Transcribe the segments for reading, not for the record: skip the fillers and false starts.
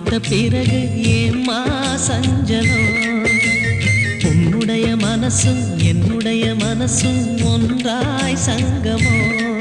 விட்ட பிறகு ஏம்மா சஞ்சலம்? உன்னுடைய மனசும் என்னுடைய மனசும் ஒன்றாய் சங்கமோ?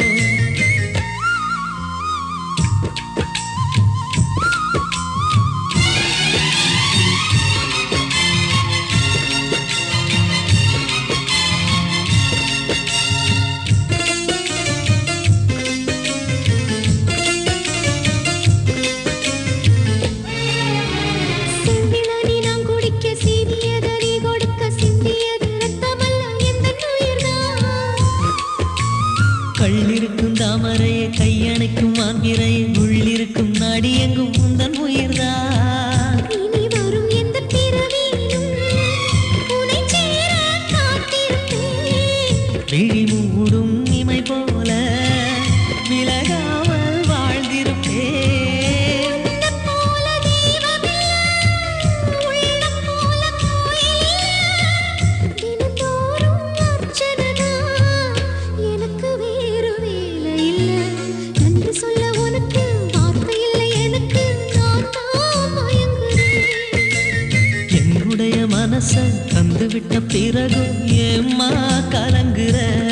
கள்ளிருக்கும் தாமரையை கையணைக்கும் மான்பிரையை உள்ளிருக்கும் நாடி எங்கும் முந்தன் உயிர்தான். இனி வரும் எந்த பிறவியிலும் உன்னை சேர காத்திருப்பேன். விழி மூடும் இமை போல விலகாமல் வாழ்ந்திருப்பேன். உன்னைப் போல தெய்வமில்லை, உள்ளம் போல கோயிலில்லை. தினந்தோறும் அர்ச்சனைதான், எனக்கு வேறு வேலை இல்லை. நன்றி சொல்ல உனக்கு வார்த்தை இல்லை எனக்கு, நான் தான் மயங்குறேன். என்னுடைய மனசை தந்துவிட்ட பிறகு ஏம்மா கலங்குற?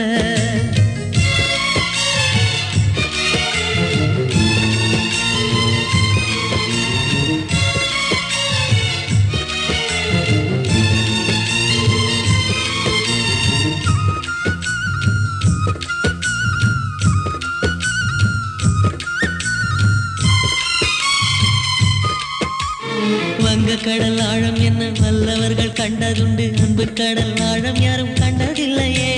வங்க கடல் ஆழம் என்ன வல்லவர்கள் கண்டதுண்டு, அன்பு கடல் ஆழம் யாரும் கண்டதில்லையே.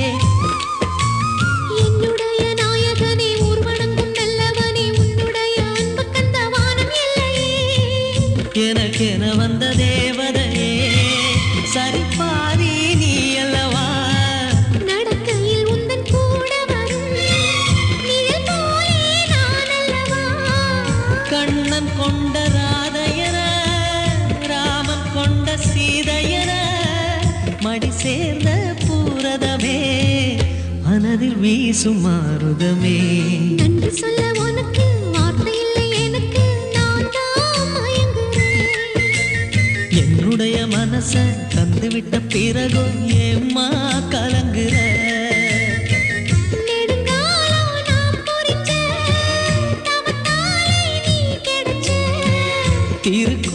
என்னுடைய நாயகனே ஊர்வணங்கும் நல்லவனே, உன்னுடைய அன்பு கந்த வானம் எல்லையே. எனக்கென வந்த தேவதையே சரிபாரி நீ அல்லவா? நடக்கையில் உந்தன் கூட வரும் நிழல் போலே நான் அல்லவா? கண்ணன் கொண்ட ராதையர ராமன் கொண்ட சீதையர மடி சேர்ந்த பூரதமே மனதில் வீசும் மாருதமே. நன்றி சொல்ல உனக்கு வார்த்தை இல்லை எனக்கு, நான் தான் மயங்குறேன். என்னுடைய மனசை தந்துவிட்ட பிறகு ஏம்மா கலங்குற? நெடுங்காலம் நான் பொறிச்ச தவத்தாலே நீ கிடைச்ச. திருக்கு